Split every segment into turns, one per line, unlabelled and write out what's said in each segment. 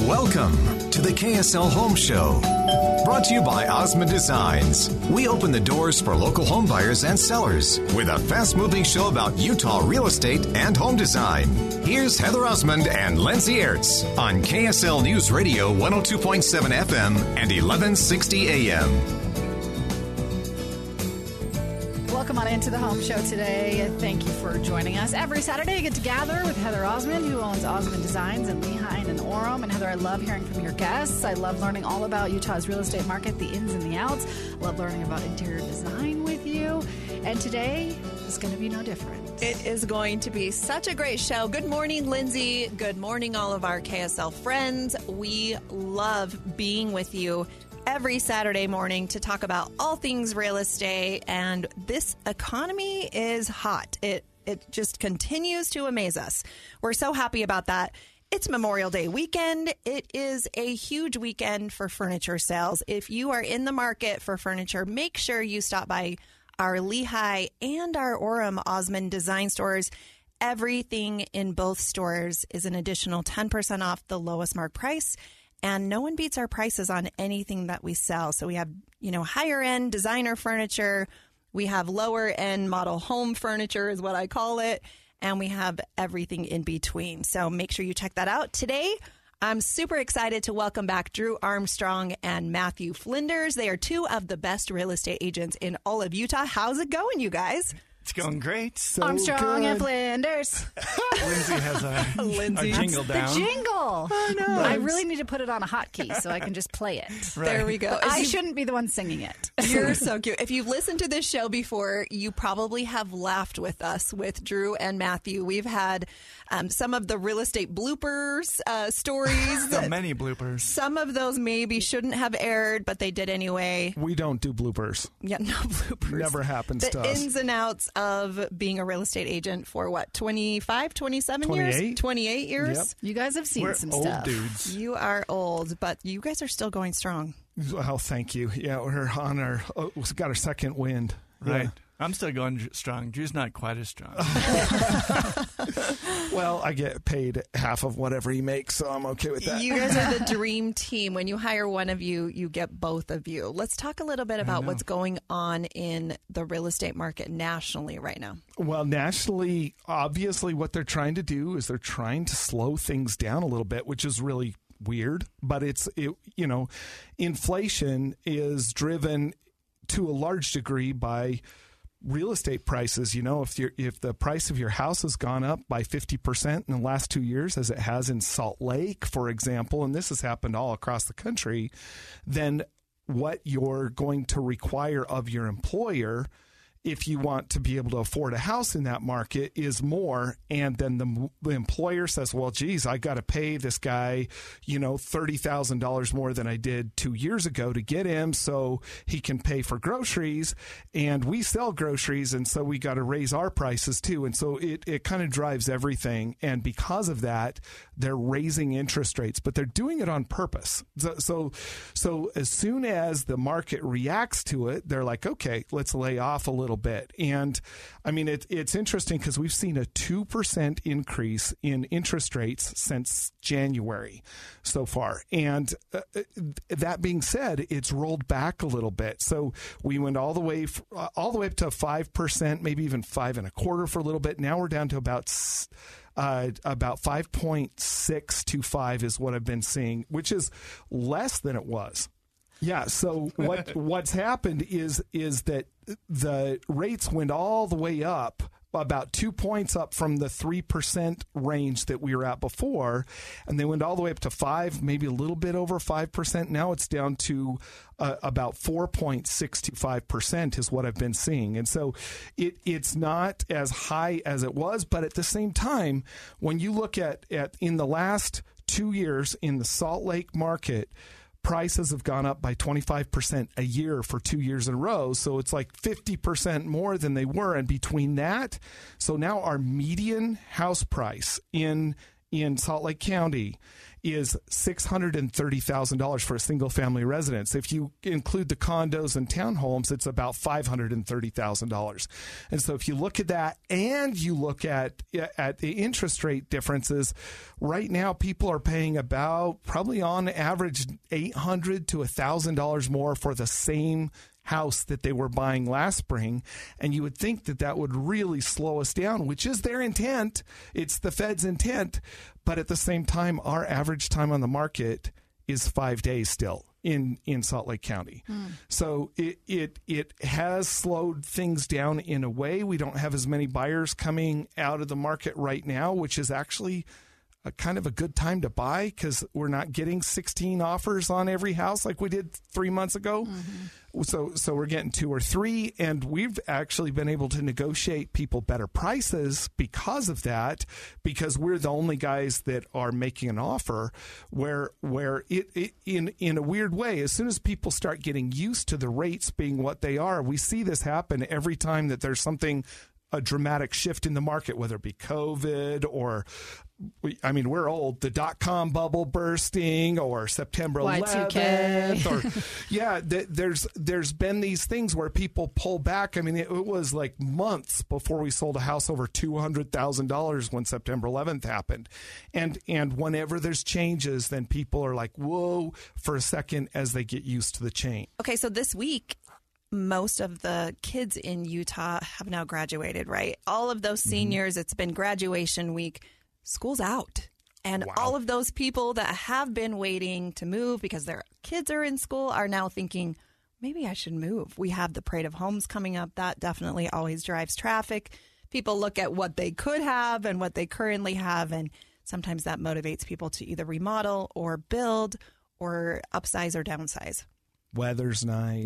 Welcome to the KSL Home Show. Brought to you by Osmond Designs. We open the doors for local home buyers and sellers with a fast-moving show about Utah real estate and home design. Here's Heather Osmond and Lindsay Ertz on KSL News Radio 102.7 FM and 1160 AM.
Welcome on into the Home Show today. Thank you for joining us. Every Saturday, you get to gather with Heather Osmond, who owns Osmond Designs in Lehi and Orem. And Heather, I love hearing from your guests. I love learning all about Utah's real estate market, the ins and the outs. I love learning about interior design with you. And today is going to be no different.
It is going to be such a great show. Good morning, Lindsay. Good morning, all of our KSL friends. We love being with you every Saturday morning to talk about all things real estate, and this economy is hot. It just continues to amaze us. We're so happy about that. It's Memorial Day weekend. It is a huge weekend for furniture sales. If you are in the market for furniture, make sure you stop by our Lehi and our Orem Osmond Design stores. Everything in both stores is an additional 10% off the lowest mark price. And no one beats our prices on anything that we sell. So we have, higher end designer furniture. We have lower end model home furniture is what I call it. And we have everything in between. So make sure you check that out. Today, I'm super excited to welcome back Drew Armstrong and Matthew Flinders. They are two of the best real estate agents in all of Utah. How's it going, you guys?
It's going great.
So Armstrong and Flinders.
Lindsay has a jingle down.
The jingle.
I know.
I really need to put it on a hotkey so I can just play it.
Right. There we go.
I shouldn't be the one singing it.
You're so cute. If you've listened to this show before, you probably have laughed with us, with Drew and Matthew. We've had some of the real estate bloopers stories.
So many bloopers.
Some of those maybe shouldn't have aired, but they did anyway.
We don't do bloopers.
Yeah, no bloopers.
Never happens to us.
The ins and outs of being a real estate agent for what, 25, 27
28?
years? 28 years?
Yep.
You guys have seen
We're
some
old
stuff.
dudes.
You are old, but you guys are still going strong.
Well, thank you. Yeah, we're on we've got our second wind.
Right.
Yeah.
I'm still going strong. Drew's not quite as strong.
Well, I get paid half of whatever he makes, so I'm okay with that.
You guys are the dream team. When you hire one of you, you get both of you. Let's talk a little bit about what's going on in the real estate market nationally right now.
Well, nationally, obviously what they're trying to do is they're trying to slow things down a little bit, which is really weird. But inflation is driven to a large degree by real estate prices. If the price of your house has gone up by 50% in the last 2 years, as it has in Salt Lake, for example, and this has happened all across the country, then what you're going to require of your employer, if you want to be able to afford a house in that market, is more. And then the employer says, well, geez, I got to pay this guy, $30,000 more than I did 2 years ago to get him so he can pay for groceries. And we sell groceries, and so we got to raise our prices too. And so it kind of drives everything. And because of that, they're raising interest rates, but they're doing it on purpose. So as soon as the market reacts to it, they're like, okay, let's lay off a little bit. And I mean, it's interesting because we've seen a 2% increase in interest rates since January so far. And that being said, it's rolled back a little bit. So we went all the way up to 5%, maybe even 5.25% for a little bit. Now we're down to about 5.625 is what I've been seeing, which is less than it was. Yeah. So what's happened is that the rates went all the way up, about 2 points up from the 3% range that we were at before, and they went all the way up to 5, maybe a little bit over 5%. Now it's down to about 4.625% is what I've been seeing. And so it's not as high as it was, but at the same time, when you look at in the last 2 years in the Salt Lake market, prices have gone up by 25% a year for 2 years in a row. So it's like 50% more than they were. And between that, so now our median house price in in Salt Lake County is $630,000 for a single-family residence. If you include the condos and townhomes, it's about $530,000. And so if you look at that and you look at the interest rate differences, right now people are paying about probably on average $800 to $1,000 more for the same house that they were buying last spring, and you would think that that would really slow us down, which is their intent. It's the Fed's intent, but at the same time, our average time on the market is 5 days still in Salt Lake County. So it has slowed things down in a way. We don't have as many buyers coming out of the market right now, which is actually kind of a good time to buy because we're not getting 16 offers on every house like we did 3 months ago. So we're getting 2 or 3, and we've actually been able to negotiate people better prices because of that, because we're the only guys that are making an offer where it in a weird way, as soon as people start getting used to the rates being what they are, we see this happen every time that there's a dramatic shift in the market, whether it be COVID or, we're old, the dot-com bubble bursting or September 11th. Or, there's been these things where people pull back. It was like months before we sold a house over $200,000 when September 11th happened. And whenever there's changes, then people are like, whoa, for a second as they get used to the change.
Okay, so this week, most of the kids in Utah have now graduated, right? All of those seniors, it's been graduation week. School's out. And all of those people that have been waiting to move because their kids are in school are now thinking, maybe I should move. We have the Parade of Homes coming up. That definitely always drives traffic. People look at what they could have and what they currently have, and sometimes that motivates people to either remodel or build or upsize or downsize.
Weather's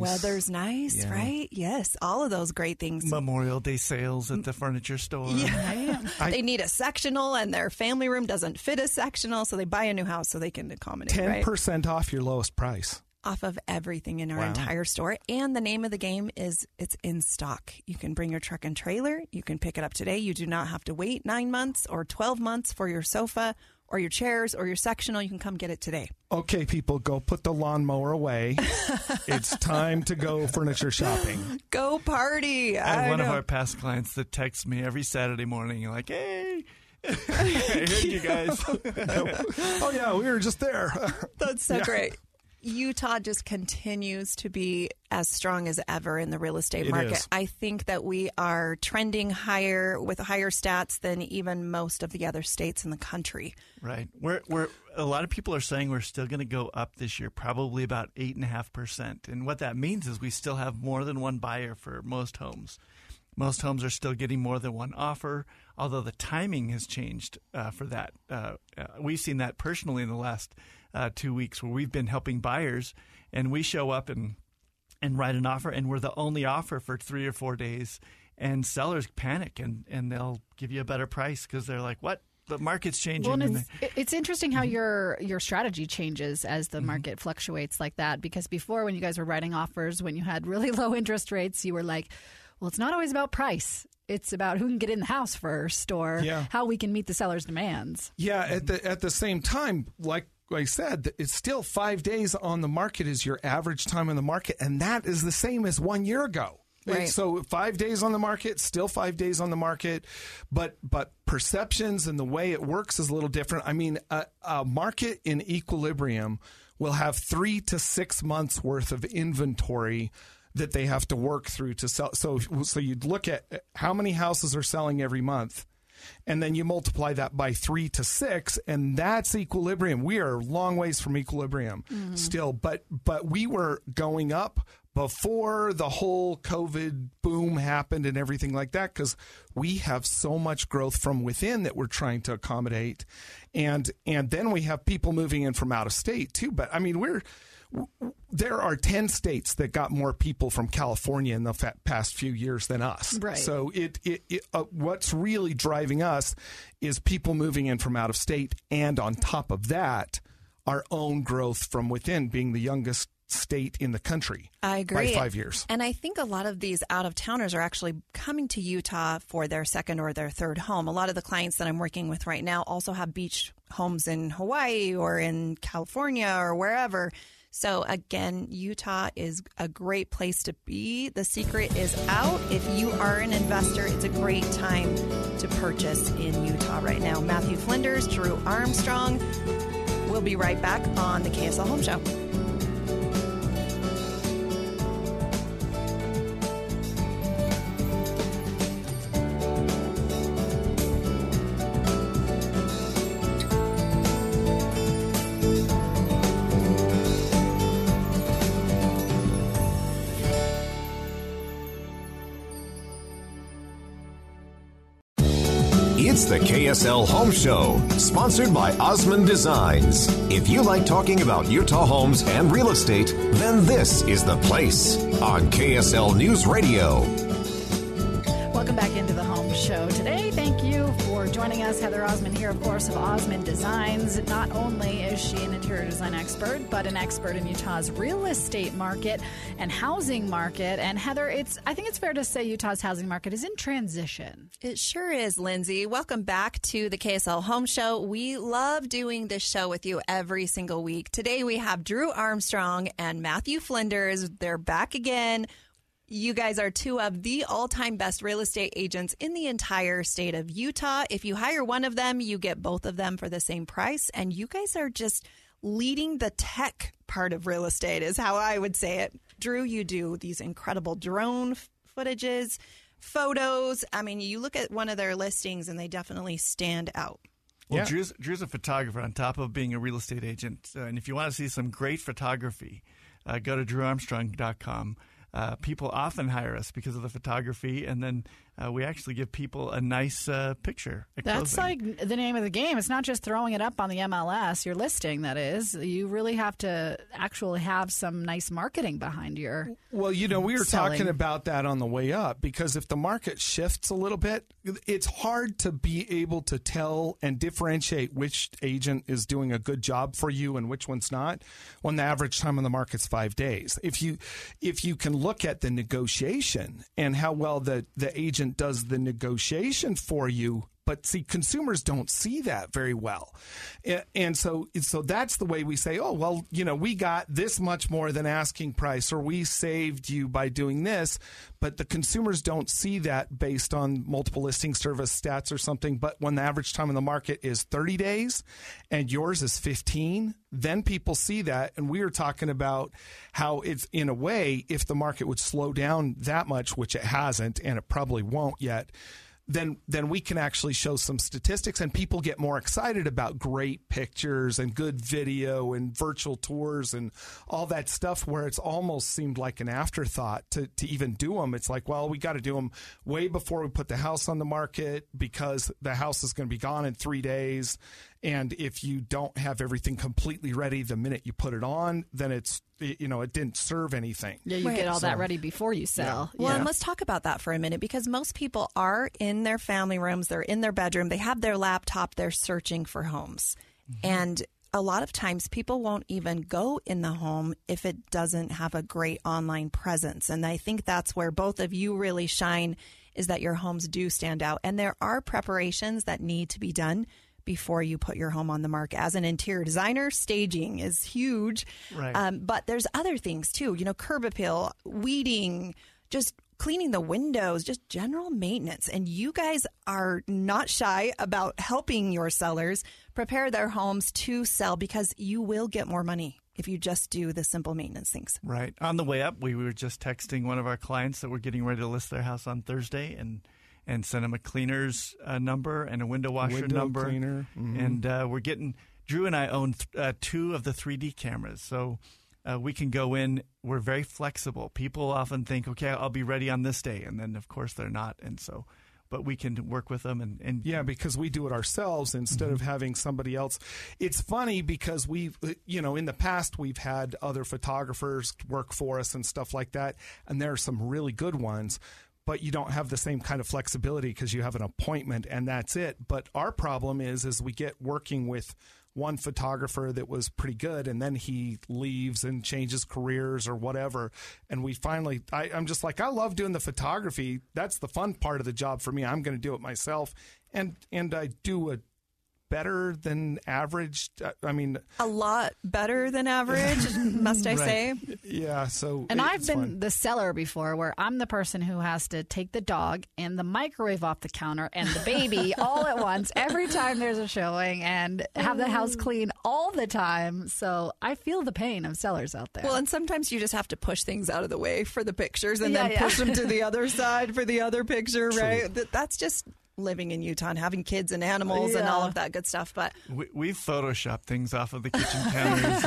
nice.
Yeah. Right? Yes, all of those great things.
Memorial Day sales at the furniture store.
Yeah. They need a sectional, and their family room doesn't fit a sectional, so they buy a new house so they can accommodate.
10% off your lowest price.
Off of everything in our entire store. And the name of the game is it's in stock. You can bring your truck and trailer. You can pick it up today. You do not have to wait 9 months or 12 months for your sofa or your chairs or your sectional. You can come get it today.
Okay, people, go put the lawnmower away. It's time to go furniture shopping.
Go party.
I have one of our past clients that texts me every Saturday morning like, hey, I heard you guys.
Oh, yeah, we were just there.
That's so great. Utah just continues to be as strong as ever in the real estate market. I think that we are trending higher with higher stats than even most of the other states in the country.
Right. We're a lot of people are saying we're still going to go up this year, probably about 8.5%. And what that means is we still have more than one buyer for most homes. Most homes are still getting more than one offer, although the timing has changed for that. We've seen that personally in the last 2 weeks where we've been helping buyers, and we show up and write an offer, and we're the only offer for 3 or 4 days, and sellers panic, and they'll give you a better price because they're like, what? The market's changing.
Well, it's interesting how your strategy changes as the market fluctuates like that, because before, when you guys were writing offers, when you had really low interest rates, you were like, well, it's not always about price. It's about who can get in the house first or how we can meet the seller's demands. Yeah,
at the same time, like I said, it's still 5 days on the market is your average time on the market, and that is the same as 1 year ago. Right. So 5 days on the market, still 5 days on the market, but perceptions and the way it works is a little different. A market in equilibrium will have 3 to 6 months worth of inventory that they have to work through to sell. So you'd look at how many houses are selling every month, and then you multiply that by 3 to 6, and that's equilibrium. We are a long ways from equilibrium still, but we were going up before the whole COVID boom happened and everything like that, because we have so much growth from within that we're trying to accommodate. And then we have people moving in from out of state too. But there are 10 states that got more people from California in the past few years than us.
Right.
So what's really driving us is people moving in from out of state, and on top of that, our own growth from within, being the youngest state in the country.
I agree.
By 5 years.
And I think a lot of these out-of-towners are actually coming to Utah for their second or their third home. A lot of the clients that I'm working with right now also have beach homes in Hawaii or in California or wherever. So again, Utah is a great place to be. The secret is out. If you are an investor, it's a great time to purchase in Utah right now. Matthew Flinders, Drew Armstrong. We'll be right back on the KSL Home Show.
It's the KSL Home Show, sponsored by Osmond Designs. If you like talking about Utah homes and real estate, then this is the place on KSL News Radio.
Welcome back into the Home Show today. Thank you for joining us. Heather Osmond here, of course, of Osmond Designs. Not only is she an interior design expert, but an expert in Utah's real estate market and housing market. And Heather, I think it's fair to say Utah's housing market is in transition.
It sure is, Lindsay. Welcome back to the KSL Home Show. We love doing this show with you every single week. Today we have Drew Armstrong and Matthew Flinders. They're back again. You guys are two of the all-time best real estate agents in the entire state of Utah. If you hire one of them, you get both of them for the same price. And you guys are just leading the tech part of real estate is how I would say it. Drew, you do these incredible drone footages, photos. I mean, you look at one of their listings and they definitely stand out.
Well, yeah. Drew's a photographer on top of being a real estate agent. And if you want to see some great photography, go to drewarmstrong.com. People often hire us because of the photography, and then we actually give people a nice picture at
That's
closing.
like the name of the game. It's not just throwing it up on the MLS, your listing, that is. You really have to actually have some nice marketing behind your
Well, we were
selling.
talking about that on the way up, because if the market shifts a little bit, it's hard to be able to tell and differentiate which agent is doing a good job for you and which one's not when the average time on the market's 5 days. If you can look at the negotiation and how well the agent does the negotiation for you, but see, consumers don't see that very well. And so that's the way we say, oh, well, we got this much more than asking price, or we saved you by doing this. But the consumers don't see that based on multiple listing service stats or something. But when the average time in the market is 30 days and yours is 15, then people see that. And we were talking about how it's, in a way, if the market would slow down that much, which it hasn't, and it probably won't yet, then we can actually show some statistics, and people get more excited about great pictures and good video and virtual tours and all that stuff, where it's almost seemed like an afterthought to even do them. It's like, well, we got to do them way before we put the house on the market, because the house is going to be gone in 3 days. And if you don't have everything completely ready the minute you put it on, then it didn't serve anything.
Yeah, you get all that ready before you sell.
Yeah. Well, and let's talk about that for a minute, because most people are in their family rooms, they're in their bedroom, they have their laptop, they're searching for homes. Mm-hmm. And a lot of times people won't even go in the home if it doesn't have a great online presence. And I think that's where both of you really shine, is that your homes do stand out. And there are preparations that need to be done before you put your home on the market. As an interior designer, staging is huge.
Right.
But there's other things too, curb appeal, weeding, just cleaning the windows, just general maintenance. And you guys are not shy about helping your sellers prepare their homes to sell, because you will get more money if you just do the simple maintenance things.
Right. On the way up, we were just texting one of our clients that we're getting ready to list their house on Thursday, and send them a cleaner's number and a window washer number.
Cleaner. Mm-hmm.
And we're getting, Drew and I own 2 of the 3D cameras. So we can go in. We're very flexible. People often think, okay, I'll be ready on this day. And then, of course, they're not. And so, but we can work with them. And
yeah, because we do it ourselves instead of having somebody else. It's funny because we've, in the past, we've had other photographers work for us and stuff like that. And there are some really good ones. But you don't have the same kind of flexibility because you have an appointment and that's it. But our problem is we get working with one photographer that was pretty good, and then he leaves and changes careers or whatever. And we finally, I'm just like, I love doing the photography. That's the fun part of the job for me. I'm going to do it myself. And I do it better than average. I mean,
a lot better than average, must I say?
Yeah. So,
and I've been the seller before, where I'm the person who has to take the dog and the microwave off the counter and the baby all at once every time there's a showing, and have the house clean all the time. So I feel the pain of sellers out there.
Well, and sometimes you just have to push things out of the way for the pictures, and then push them to the other side for the other picture, right? That's just living in Utah and having kids and animals and all of that good stuff. But
we've photoshopped things off of the kitchen counters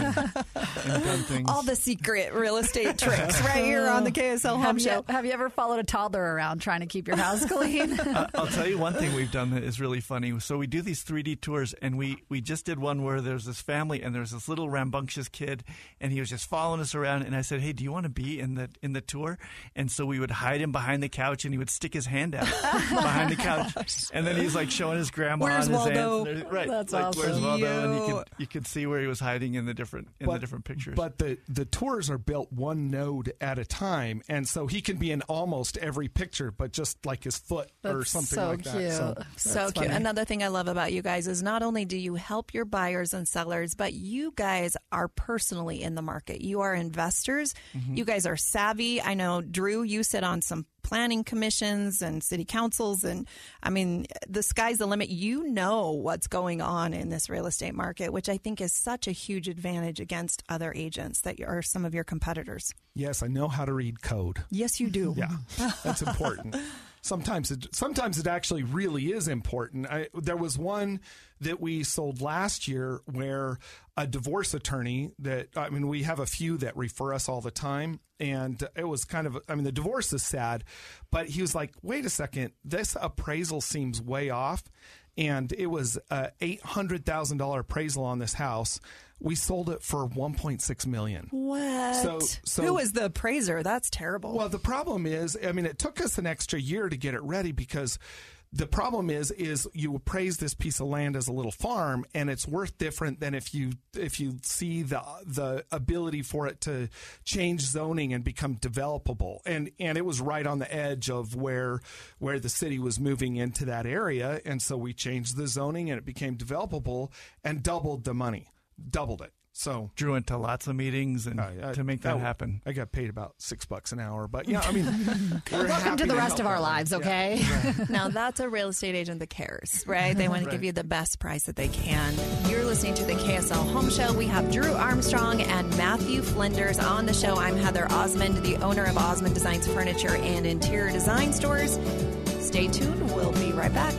and done things.
All the secret real estate tricks right here on the KSL Home Show.
Have you ever followed a toddler around trying to keep your house clean?
I'll tell you one thing we've done that is really funny. So we do these 3D tours, and we just did one where there's this family and there's this little rambunctious kid, and he was just following us around. And I said, "Hey, do you want to be in the tour?" And so we would hide him behind the couch, and he would stick his hand out behind the couch. And then he's like showing his grandma
Where's
and his
Waldo?
aunts. Right.
That's
like,
awesome.
Where's Waldo? And you could see where he was hiding in the different pictures.
But the tours are built one node at a time, and so he can be in almost every picture, but just like his foot or something
so
like
cute.
that.
So cute. Another thing I love about you guys is not only do you help your buyers and sellers, but you guys are personally in the market. You are investors. Mm-hmm. You guys are savvy. I know, Drew, you sit on some planning commissions and city councils, and I mean, the sky's the limit. You know what's going on in this real estate market, which I think is such a huge advantage against other agents that are some of your competitors.
Yes, I know how to read code.
Yes, you do.
Yeah, that's important. Sometimes it actually really is important. There was one that we sold last year where a divorce attorney we have a few that refer us all the time. And it was the divorce is sad, but he was like, wait a second, this appraisal seems way off. And it was a $800,000 appraisal on this house. We sold it for $1.6 million.
What?
So
who is the appraiser? That's terrible.
Well, the problem is, it took us an extra year to get it ready, because the problem is you appraise this piece of land as a little farm, and it's worth different than if you see the ability for it to change zoning and become developable. And it was right on the edge of where the city was moving into that area, and so we changed the zoning and it became developable and doubled the money, doubled it. So
Drew went to lots of meetings and to make that happen.
I got paid about $6 an hour, but yeah,
welcome to the rest of our lives, okay?
Yeah.
Now that's a real estate agent that cares, right? They want to give you the best price that they can. You're listening to the KSL Home Show. We have Drew Armstrong and Matthew Flinders on the show. I'm Heather Osmond, the owner of Osmond Designs Furniture and Interior Design Stores. Stay tuned. We'll be right back.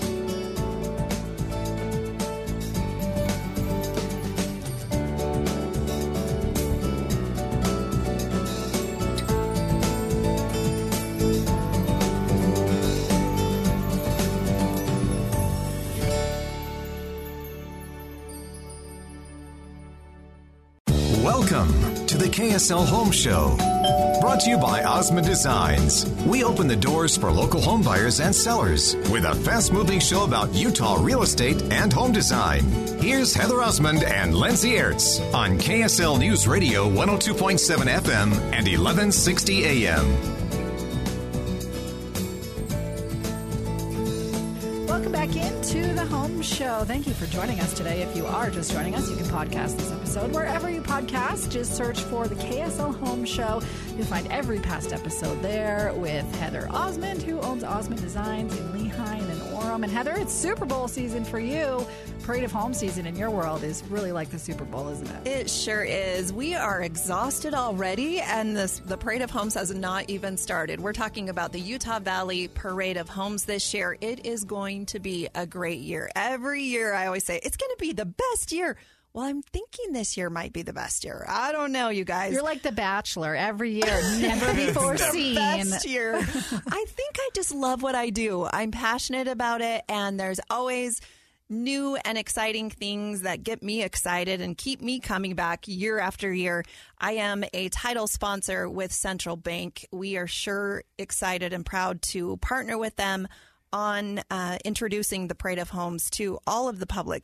Welcome to the KSL Home Show. Brought to you by Osmond Designs. We open the doors for local home buyers and sellers with a fast-moving show about Utah real estate and home design. Here's Heather Osmond and Lindsay Ertz on KSL News Radio 102.7 FM and 1160 AM.
Welcome back into the Home Show. Thank you for joining us today. If you are just joining us, you can podcast this episode wherever you podcast. Just search for the KSL Home Show. You'll find every past episode there with Heather Osmond, who owns Osmond Designs in Lehigh and in Orem. And Heather, it's Super Bowl season for you. Parade of Home season in your world is really like the Super Bowl, isn't it?
It sure is. We are exhausted already, and the Parade of Homes has not even started. We're talking about the Utah Valley Parade of Homes this year. It is going to be a great year. Every year I always say, it's going to be the best year. Well, I'm thinking this year might be the best year. I don't know, you guys.
You're like The Bachelor. Every year, never before seen.
Best year. I think I just love what I do. I'm passionate about it, and there's always new and exciting things that get me excited and keep me coming back year after year. I am a title sponsor with Central Bank. We are sure excited and proud to partner with them on introducing the Parade of Homes to all of the public.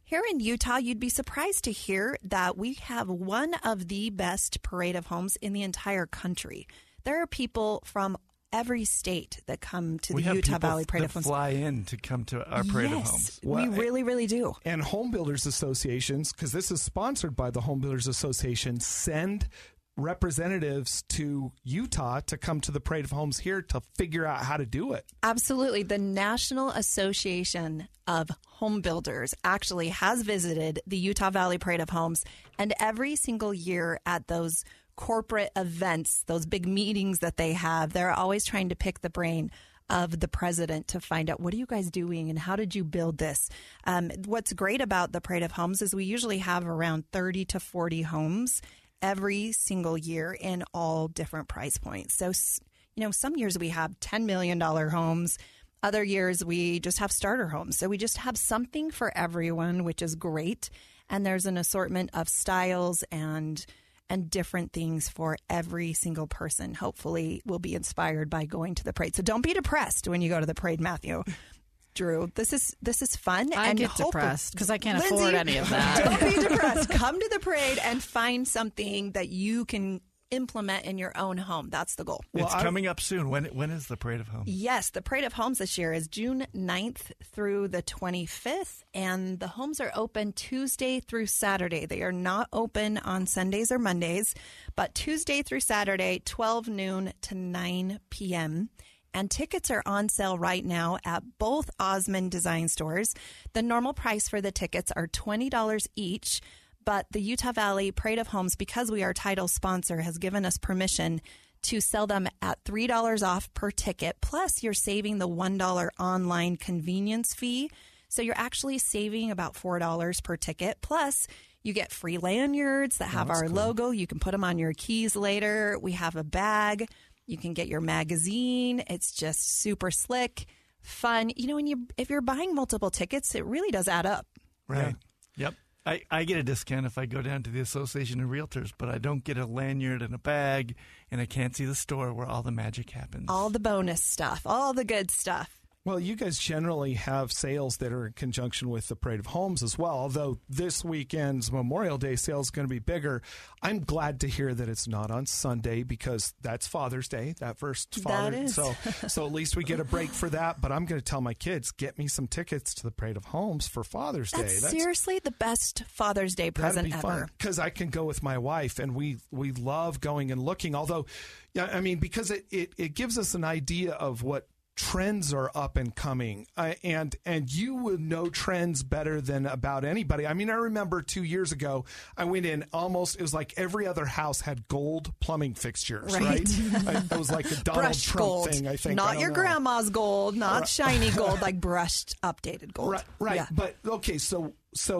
Here in Utah, you'd be surprised to hear that we have one of the best parade of homes in the entire country. There are people from every state that come to the Utah Valley Parade of Homes.
Fly in to come to our Parade of Homes.
We really, really do.
And home builders associations, because this is sponsored by the Home Builders Association, send representatives to Utah to come to the Parade of Homes here to figure out how to do it.
Absolutely. The National Association of Home Builders actually has visited the Utah Valley Parade of Homes, and every single year at those corporate events, those big meetings that they have, they're always trying to pick the brain of the president to find out, what are you guys doing and how did you build this? What's great about the Parade of Homes is we usually have around 30 to 40 homes every single year in all different price points. So, some years we have $10 million homes. Other years we just have starter homes. So we just have something for everyone, which is great. And there's an assortment of styles and different things for every single person. Hopefully we'll be inspired by going to the parade. So don't be depressed when you go to the parade, Matthew. Drew, this is fun.
I get depressed because I can't afford any of that.
Don't be depressed. Come to the parade and find something that you can implement in your own home. That's the goal.
It's coming up soon. When is the Parade of Homes?
Yes, the Parade of Homes this year is June 9th through the 25th, and the homes are open Tuesday through Saturday. They are not open on Sundays or Mondays, but Tuesday through Saturday, 12 noon to 9 p.m., and tickets are on sale right now at both Osmond Design stores. The normal price for the tickets are $20 each, but the Utah Valley Parade of Homes, because we are title sponsor, has given us permission to sell them at $3 off per ticket. Plus, you're saving the $1 online convenience fee. So you're actually saving about $4 per ticket. Plus, you get free lanyards that have our logo. You can put them on your keys later. We have a bag. You can get your magazine. It's just super slick, fun. If you're buying multiple tickets, it really does add up.
Right. Yep. I get a discount if I go down to the Association of Realtors, but I don't get a lanyard and a bag, and I can't see the store where all the magic happens.
All the bonus stuff, all the good stuff.
Well, you guys generally have sales that are in conjunction with the Parade of Homes as well, although this weekend's Memorial Day sale is going to be bigger. I'm glad to hear that it's not on Sunday because that's Father's Day, that first Father.
That is.
So at least we get a break for that. But I'm going to tell my kids, get me some tickets to the Parade of Homes for Father's Day.
That's seriously the best Father's Day present ever.
Because I can go with my wife, and we love going and looking. Although, because it gives us an idea of what trends are up and coming, and you would know trends better than about anybody. I mean, I remember 2 years ago, I went in it was like every other house had gold plumbing fixtures, right? It was like a Donald
brushed
Trump
gold
thing, I think.
Not your grandma's gold, not shiny gold, like brushed, updated gold.
Right.
Yeah.
But, okay, so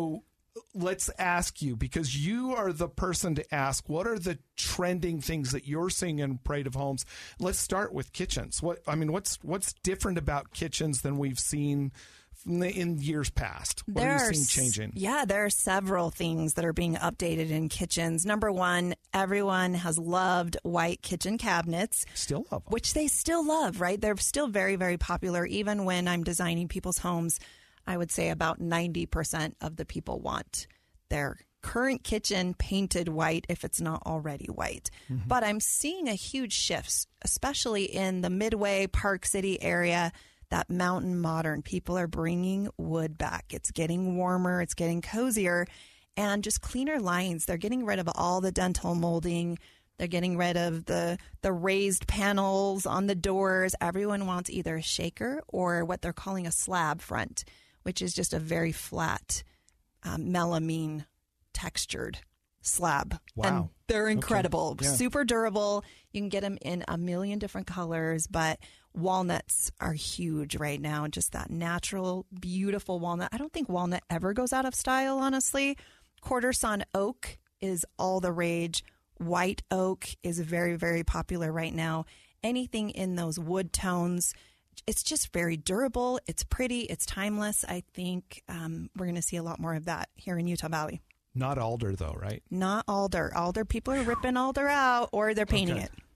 let's ask you, because you are the person to ask, what are the trending things that you're seeing in Parade of Homes? Let's start with kitchens. What's different about kitchens than we've seen in years past? What have you seen changing?
Yeah, there are several things that are being updated in kitchens. Number one, everyone has loved white kitchen cabinets.
Still love them.
Which they still love, right? They're still very, very popular. Even when I'm designing people's homes, I would say about 90% of the people want their current kitchen painted white if it's not already white. Mm-hmm. But I'm seeing a huge shift, especially in the Midway, Park City area, that mountain modern. People are bringing wood back. It's getting warmer. It's getting cozier and just cleaner lines. They're getting rid of all the dental molding. They're getting rid of the raised panels on the doors. Everyone wants either a shaker or what they're calling a slab front, which is just a very flat melamine textured slab.
Wow.
And they're incredible,
Okay. Yeah.
super durable. You can get them in a million different colors, but walnuts are huge right now. Just that natural, beautiful walnut. I don't think walnut ever goes out of style, honestly. Quarter sawn oak is all the rage. White oak is very, very popular right now. Anything in those wood tones, it's just very durable. It's pretty. It's timeless. I think we're going to see a lot more of that here in Utah Valley.
Not alder, though, right?
Not alder. Alder, people are ripping alder out or they're painting it.
Yeah.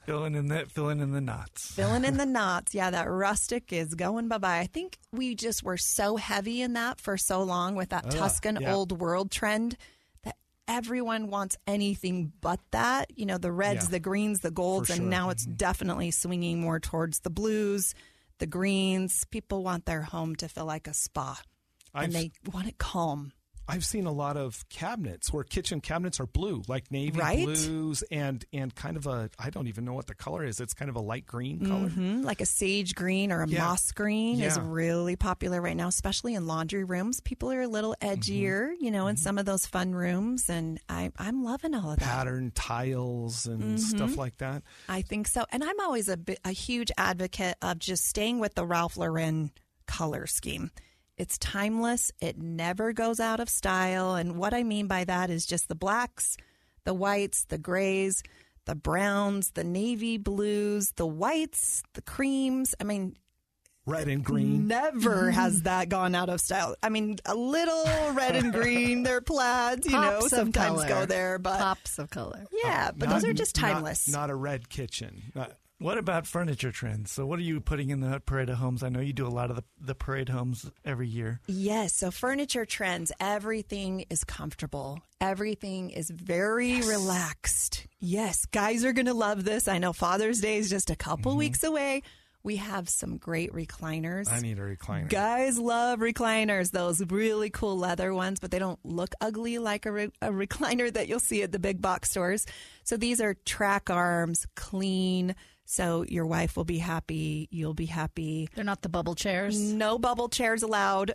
Filling in the knots.
Filling in the knots. Yeah, that rustic is going bye-bye. I think we just were so heavy in that for so long with that Tuscan old world trend that everyone wants anything but that. You know, the reds, the greens, the golds, and now it's definitely swinging more towards the blues, the greens. People want their home to feel like a spa, and they want it calm.
I've seen a lot of cabinets where kitchen cabinets are blue, like navy blues and kind of a, I don't even know what the color is. It's kind of a light green color.
Mm-hmm. Like a sage green or a moss green is really popular right now, especially in laundry rooms. People are a little edgier, you know, in some of those fun rooms. And I'm loving all of that.
Pattern tiles and stuff like that.
I think so. And I'm always a huge advocate of just staying with the Ralph Lauren color scheme. It's timeless. It never goes out of style. And what I mean by that is just the blacks, the whites, the grays, the browns, the navy blues, the whites, the creams. I mean,
red and green.
Never has that gone out of style. I mean, a little red and green, they're plaids, you know, sometimes go there. But
pops of color.
Yeah, but those are just timeless.
Not a red kitchen.
What about furniture trends? So what are you putting in the Parade of Homes? I know you do a lot of the Parade Homes every year.
Yes. So furniture trends, everything is comfortable. Everything is very relaxed. Yes. Guys are going to love this. I know Father's Day is just a couple weeks away. We have some great recliners.
I need a recliner.
Guys love recliners, those really cool leather ones, but they don't look ugly like a recliner that you'll see at the big box stores. So these are track arms, clean. So your wife will be happy. You'll be happy.
They're not the bubble chairs.
No bubble chairs allowed.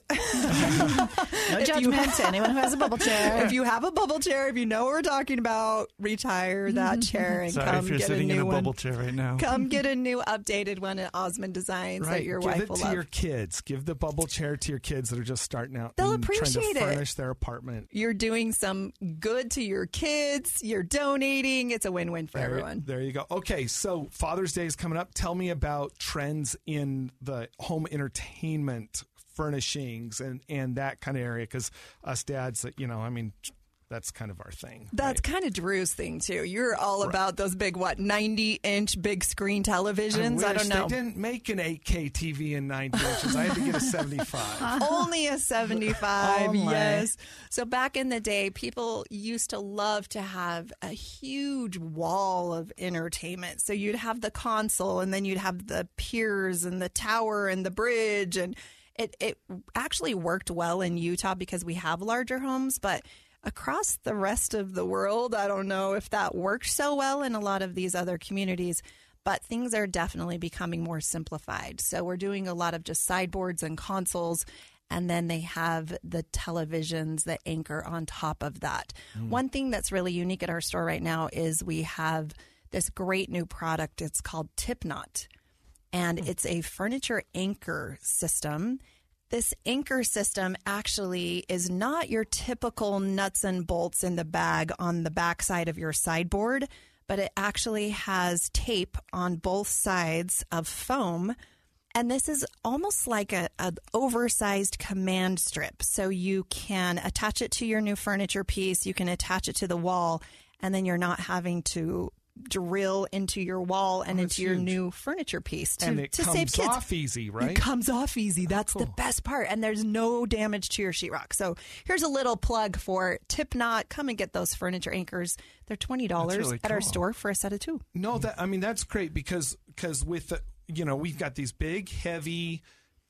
No judgment to anyone who has a bubble chair.
If you have a bubble chair, if you know what we're talking about, retire that chair and
Sorry,
come
if you're
get
sitting
a new
in a
one.
bubble chair right now.
Come get a new updated one at Osmond Designs that your wife will love.
Give it to your kids. Give the bubble chair to your kids that are just starting out.
They'll
and
appreciate
trying to
it.
furnish their apartment.
You're doing some good to your kids. You're donating. It's a win-win for everyone.
There you go. Okay, so Father's Day is coming up. Tell me about trends in the home entertainment furnishings and that kind of area, because us dads, you know, I mean, that's kind of our thing.
That's kind of Drew's thing, too. You're all about those big, 90-inch big screen televisions? I don't know.
They didn't make an 8K TV in 90 inches. I had to get a 75.
Only a 75, yes. So back in the day, people used to love to have a huge wall of entertainment. So you'd have the console, and then you'd have the piers and the tower and the bridge. And it actually worked well in Utah because we have larger homes, but across the rest of the world, I don't know if that worked so well in a lot of these other communities, but things are definitely becoming more simplified. So we're doing a lot of just sideboards and consoles, and then they have the televisions that anchor on top of that. One thing that's really unique at our store right now is we have this great new product. It's called Tipknot, and it's a furniture anchor system. This anchor system actually is not your typical nuts and bolts in the bag on the backside of your sideboard, but it actually has tape on both sides of foam. And this is almost like an oversized command strip. So you can attach it to your new furniture piece, you can attach it to the wall, and then you're not having to drill into your wall and into your new furniture piece to
and it
save
comes
kids.
off easy, right?
It comes off easy. That's the best part. And there's no damage to your sheetrock. So here's a little plug for Tipknot. Come and get those furniture anchors. They're $20
really
at our
cool.
store for a set of two.
No, that's great because with the, we've got these big, heavy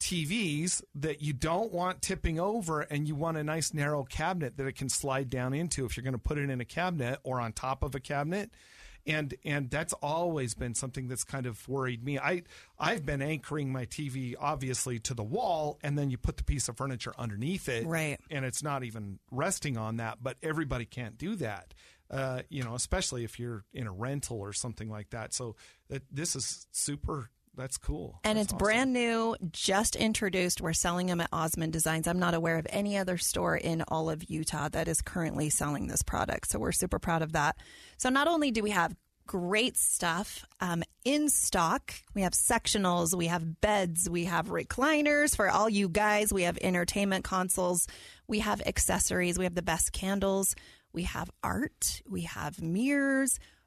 TVs that you don't want tipping over, and you want a nice narrow cabinet that it can slide down into if you're going to put it in a cabinet or on top of a cabinet. And that's always been something that's kind of worried me. I've been anchoring my TV obviously to the wall, and then you put the piece of furniture underneath it,
right? And
it's not even resting on that. But everybody can't do that, especially if you're in a rental or something like that. So this is super. That's cool.
And
that's
it's
awesome.
brand new, just introduced. We're selling them at Osmond Designs. I'm not aware of any other store in all of Utah that is currently selling this product. So we're super proud of that. So not only do we have great stuff in stock, we have sectionals, we have beds, we have recliners for all you guys, we have entertainment consoles, we have accessories, we have the best candles, we have art, we have mirrors,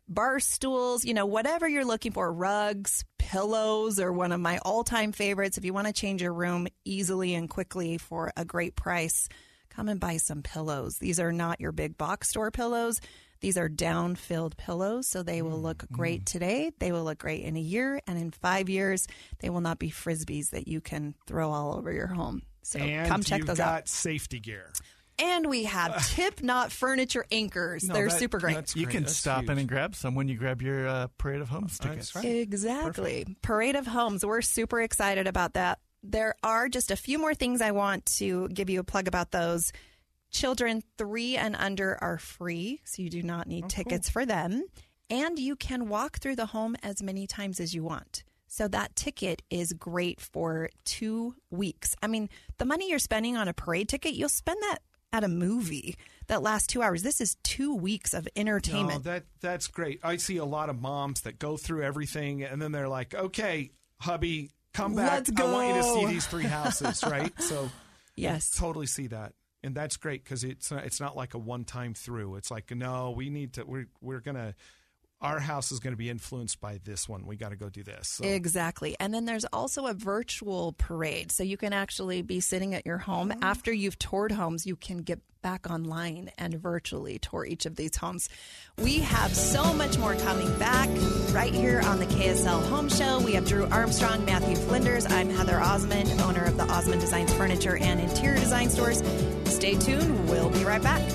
bar stools, whatever you're looking for, rugs, pillows, or one of my all-time favorites. If you want to change your room easily and quickly for a great price, come and buy some pillows. These are not your big box store pillows. These are down-filled pillows, so they will look great today. They will look great in a year, and in 5 years, they will not be Frisbees that you can throw all over your home. So come check those out.
And you've got safety gear.
And we have Tip Not Furniture anchors. They're super great.
You can stop in and grab some when you grab your Parade of Homes tickets.
That's right.
Exactly. Perfect. Parade of Homes. We're super excited about that. There are just a few more things I want to give you a plug about those. Children 3 and under are free, so you do not need tickets for them. And you can walk through the home as many times as you want. So that ticket is great for 2 weeks. I mean, the money you're spending on a parade ticket, you'll spend that at a movie that lasts 2 hours. This is 2 weeks of entertainment.
No, that's great. I see a lot of moms that go through everything, and then they're like, okay, hubby, come back.
Let's go.
I want you to see these 3 houses, right? So
yes,
I totally see that. And that's great because it's not like a one-time through. It's like, no, we need to, we're going to, our house is going to be influenced by this one. We got to go do this. So.
Exactly. And then there's also a virtual parade. So you can actually be sitting at your home. After you've toured homes, you can get back online and virtually tour each of these homes. We have so much more coming back right here on the KSL Home Show. We have Drew Armstrong, Matthew Flinders. I'm Heather Osmond, owner of the Osmond Designs Furniture and Interior Design Stores. Stay tuned. We'll be right back.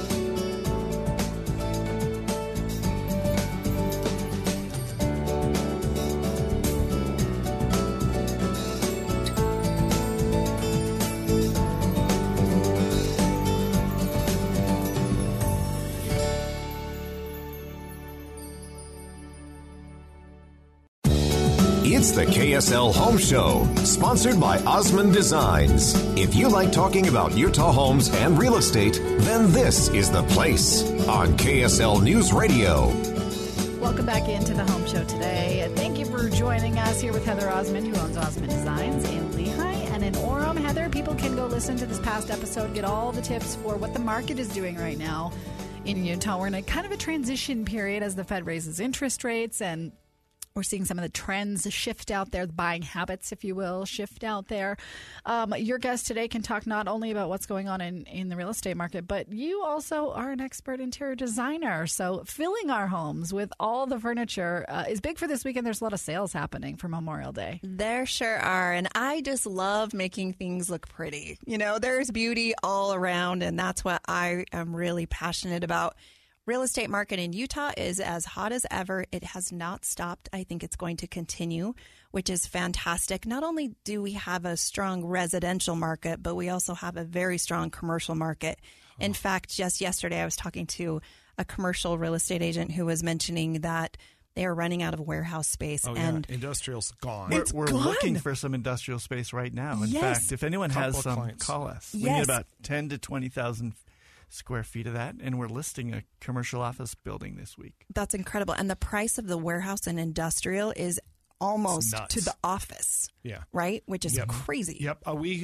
It's the KSL Home Show, sponsored by Osmond Designs. If you like talking about Utah homes and real estate, then this is the place on KSL News Radio.
Welcome back into the Home Show today. Thank you for joining us here with Heather Osmond, who owns Osmond Designs in Lehigh and in Orem. Heather, people can go listen to this past episode, get all the tips for what the market is doing right now in Utah. We're in a kind of a transition period as the Fed raises interest rates, and we're seeing some of the trends shift out there, the buying habits, if you will, shift out there. Your guest today can talk not only about what's going on in the real estate market, but you also are an expert interior designer. So filling our homes with all the furniture is big for this weekend. There's a lot of sales happening for Memorial Day.
There sure are. And I just love making things look pretty. There's beauty all around, and that's what I am really passionate about. Real estate market in Utah is as hot as ever. It has not stopped. I think it's going to continue, which is fantastic. Not only do we have a strong residential market, but we also have a very strong commercial market. In fact, just yesterday, I was talking to a commercial real estate agent who was mentioning that they are running out of warehouse space. And
industrial's gone.
We're looking for some industrial space right now. In fact, if anyone has some, call us. We need about 10 to 20,000 square feet of that, and we're listing a commercial office building this week.
That's incredible. And the price of the warehouse and industrial is almost to the office.
Yeah.
Right? Which is crazy.
Yep.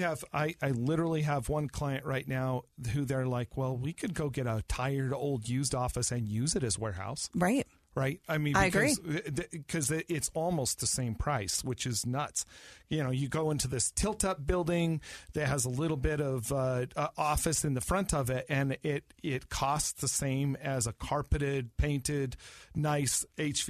I literally have one client right now who they're like, well, we could go get a tired old used office and use it as warehouse.
Right.
Right. I mean,
I agree.
Because it's almost the same price, which is nuts. You go into this tilt-up building that has a little bit of office in the front of it, and it costs the same as a carpeted, painted, nice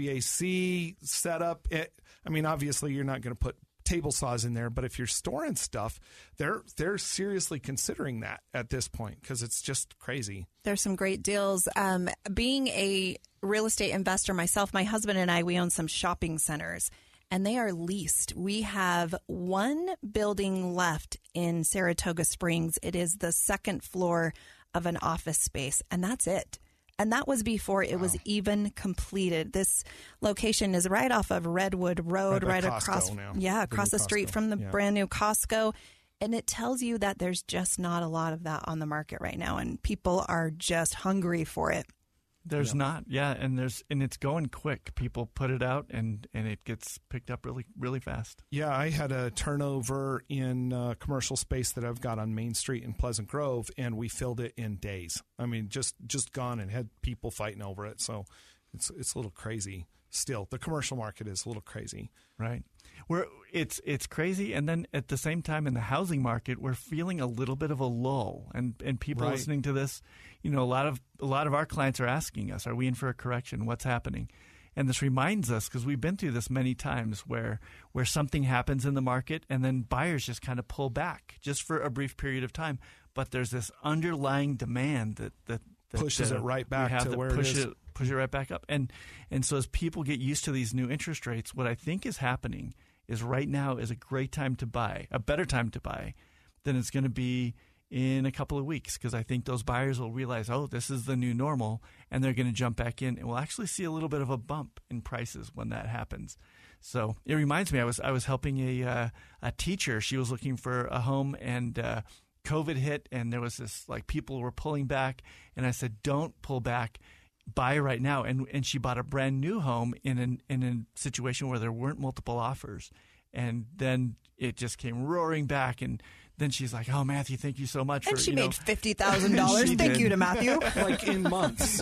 HVAC setup. Obviously, you're not going to put table saws in there, but if you're storing stuff, they're seriously considering that at this point because it's just crazy.
There's some great deals. Being a real estate investor myself, my husband and I, we own some shopping centers, and they are leased. We have one building left in Saratoga Springs. It is the second floor of an office space, and that's it. And that was before it was even completed. This location is right off of Redwood Road, right across the street from the brand new Costco. And it tells you that there's just not a lot of that on the market right now, and people are just hungry for it.
There's not, and it's going quick. People put it out, and it gets picked up really, really fast.
Yeah, I had a turnover in commercial space that I've got on Main Street in Pleasant Grove, and we filled it in days. I mean, just gone and had people fighting over it. So It's a little crazy still. The commercial market is a little crazy.
Right. It's crazy, and then at the same time in the housing market, we're feeling a little bit of a lull. And people listening to this, a lot of our clients are asking us, are we in for a correction? What's happening? And this reminds us, because we've been through this many times, where something happens in the market and then buyers just kind of pull back just for a brief period of time. But there's this underlying demand that
pushes it right back to where it is.
Push it right back up. And so as people get used to these new interest rates, what I think is happening is right now is a great time to buy, a better time to buy than it's going to be in a couple of weeks, because I think those buyers will realize, oh, this is the new normal, and they're going to jump back in, and we'll actually see a little bit of a bump in prices when that happens. So it reminds me, I was helping a teacher. She was looking for a home, and COVID hit, and there was this, people were pulling back, and I said, don't pull back. Buy right now. And she bought a brand new home in a situation where there weren't multiple offers. And then it just came roaring back. And then she's like, oh, Matthew, thank you so much.
And she made $50,000. Thank you to Matthew.
In months.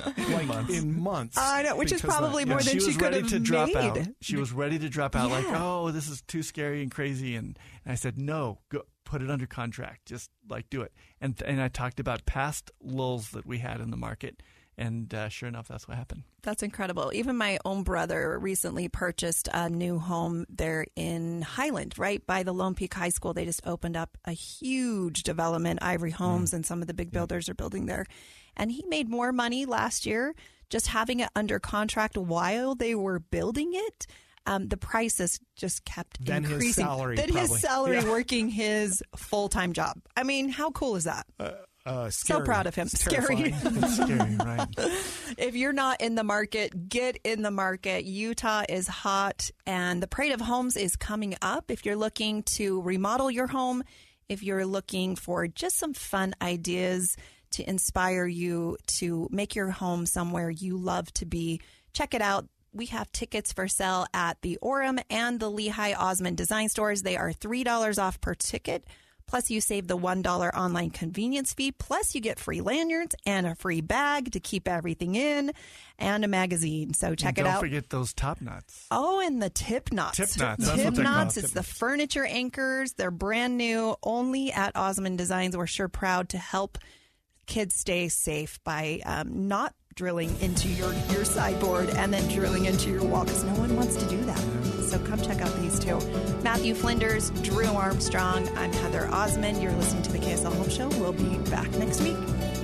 In months.
I know, which is probably more than she could have made.
She was ready to drop out, oh, this is too scary and crazy. And I said, no, go put it under contract. Just do it. And I talked about past lulls that we had in the market. And sure enough, that's what happened.
That's incredible. Even my own brother recently purchased a new home there in Highland, right by the Lone Peak High School. They just opened up a huge development, Ivory Homes, and some of the big builders are building there. And he made more money last year just having it under contract while they were building it. The prices just kept increasing. His salary working his full-time job. I mean, how cool is that? So proud of him. Scary.
It's scary, right?
If you're not in the market, get in the market. Utah is hot, and the Parade of Homes is coming up. If you're looking to remodel your home, if you're looking for just some fun ideas to inspire you to make your home somewhere you love to be, check it out. We have tickets for sale at the Orem and the Lehigh Osmond Design Stores. They are $3 off per ticket. Plus, you save the $1 online convenience fee. Plus, you get free lanyards and a free bag to keep everything in and a magazine. So check it out.
Don't forget those top knots.
Oh, and the tip knots.
Tip knots. That's what they're called.
It's the furniture anchors. They're brand new, only at Osmond Designs. We're sure proud to help kids stay safe by not drilling into your sideboard and then drilling into your wall, because no one wants to do that. So come check out these two. Matthew Flinders, Drew Armstrong. I'm Heather Osmond. You're listening to the KSL Home Show. We'll be back next week.